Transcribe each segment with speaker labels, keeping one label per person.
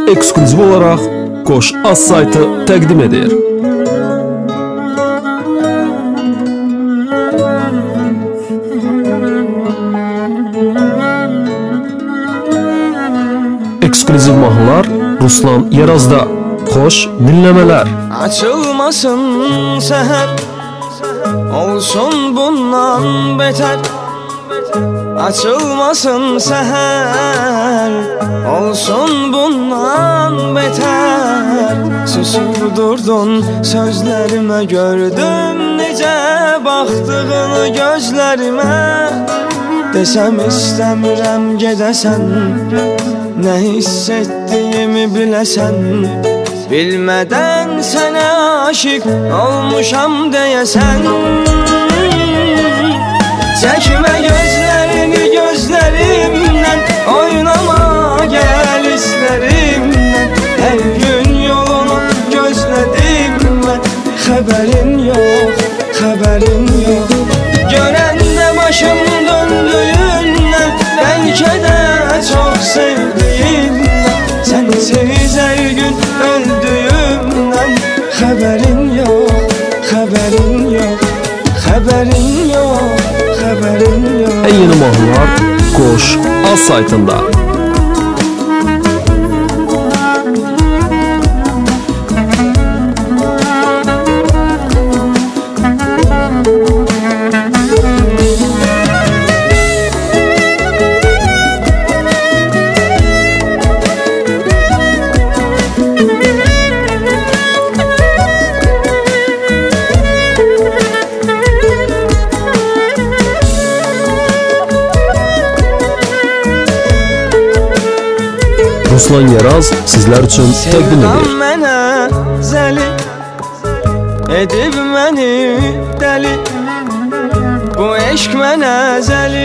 Speaker 1: ekskluziv olarak Qoş Az saytı təqdim edir. Ekskluziv mahnılar Ruslan Yeraz'da. Xoş dinlemeler.
Speaker 2: Açılmasın seher, olsun bundan beter. Açılmasın seher, olsun bundan beter. Susurdurdun sözlerime, gördüm nece baktığını gözlerime. Desem istəmirəm gedəsən, ne hissettiğimi bilesen. Bilmeden sana aşık olmuşam deyesen. Çekme gözlerini gözlerimden, oynama gel hislerimden. Her gün yolunu gözledim ben, haberin yok, haberin yok. Gören de başım döndüğünden, belki de çok sevdiğimden. Sensiz her gün öldüğümden, haberin yok, haberin yok, haberin yok, haberin yok.
Speaker 1: En yeni mahnılar Qoş Az saytında. Ruslan Yeraz sizler için təqdim edir.
Speaker 2: Sevdam mənə zəli, edib məni dəli. Bu eşq mənə zəli,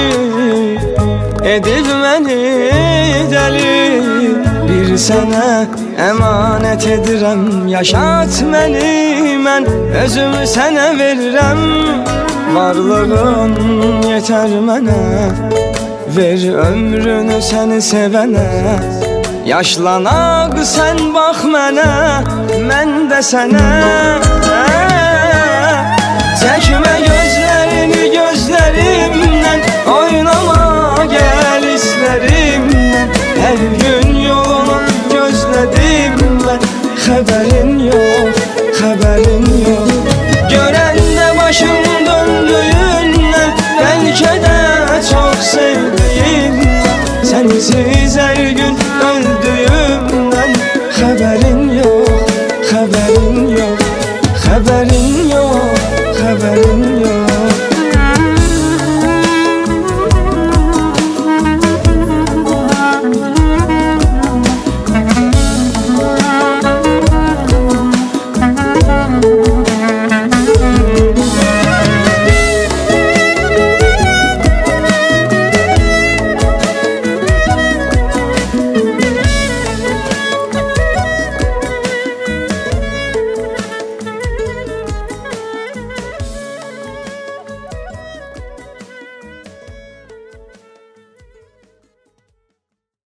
Speaker 2: edib məni dəli. Bir sənə əmanət edirəm, yaşat məni, mən özümü sənə verirəm. Varlığın yetər mənə, ver ömrünü səni sevənə. Yaşlanak sen bak mənə, mən də sənə. Çəkmə gözlərini gözlərimdən, oynama gel hislerimdən. Her gün yolunu gözlədim mən, haberin yok, haberin yok. Gören de başım döndüğünden, belki de çok sevdiğimden. Sensiz